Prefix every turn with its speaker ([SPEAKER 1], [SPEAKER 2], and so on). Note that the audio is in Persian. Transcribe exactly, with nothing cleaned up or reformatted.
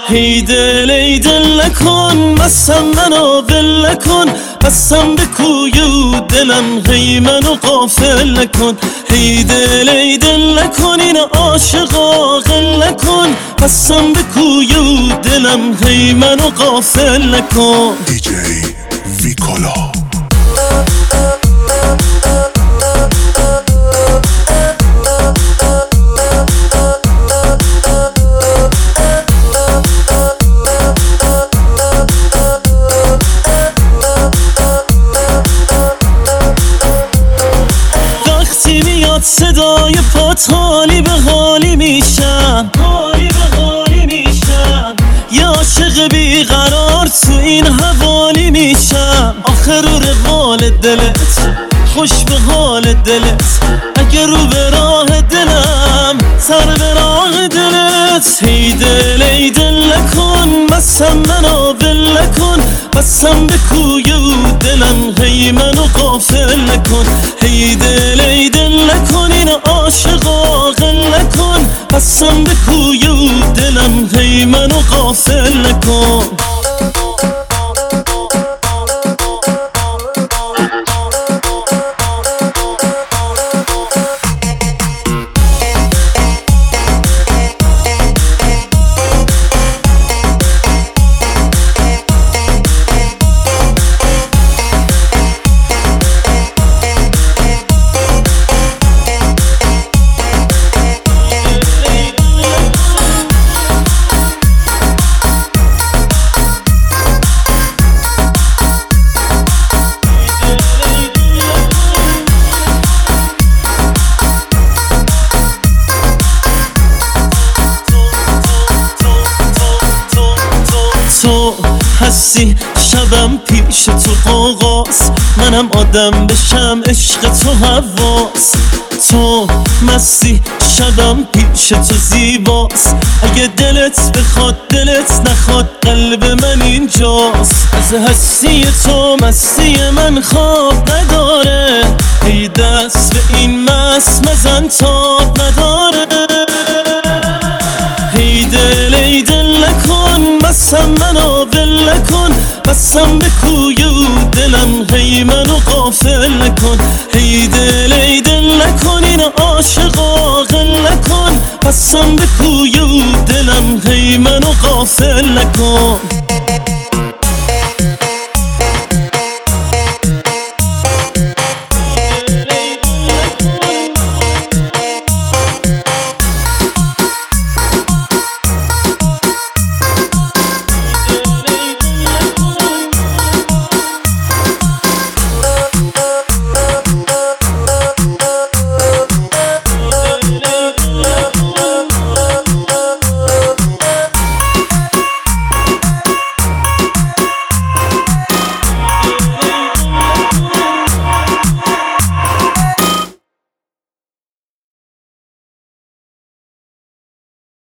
[SPEAKER 1] هی دل ای دل نکن مسم منو ول نکن بسم به کوی و دلم هی منو غافل نکن هی دل ای دل نکن این عاشقا غل نکن بسم به کوی و دلم هی منو غافل نکن
[SPEAKER 2] دی جی ویکولا
[SPEAKER 1] صدای پات حالی به حالی میشم حالی به حالی میشم یه عاشق بیقرار تو این حوالی میشم آخر رو روال دلت خوش به حال دلت اگر رو به راه دلم سر به راه دلت هی دل ای دل نکن مسم منو ول نکن بسم به کوی و دلم هی منو غافل نکن هی دل ای دل نکن این عاشقا غل نکن بسم به کوی و دلم هی منو غافل نکن تو هستی شبم پیش تو قاقاس منم آدم بشم عشق تو حواس تو مستی شبم پیش تو زیباست اگه دلت بخواد دلت نخواد قلب من اینجاست از هستی تو مستی من خواب نداره ای دست به این مست مزن تاب نداره هی دل ای دل نکن مسم منو ول نکن بسم به کوی و دلم هی منو غافل نکن هی دل ای دل نکن این عاشقا غل نکن بسم به کوی و دلم هی منو غافل نکن